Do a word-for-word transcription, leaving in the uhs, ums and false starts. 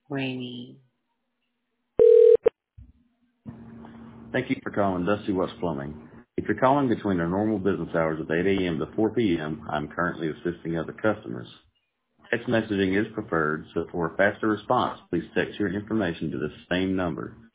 Rainy. Thank you for calling Dusty West Plumbing. If you're calling between our normal business hours of eight a.m. to four p.m., I'm currently assisting other customers. Text messaging is preferred, so for a faster response, please text your information to the same number.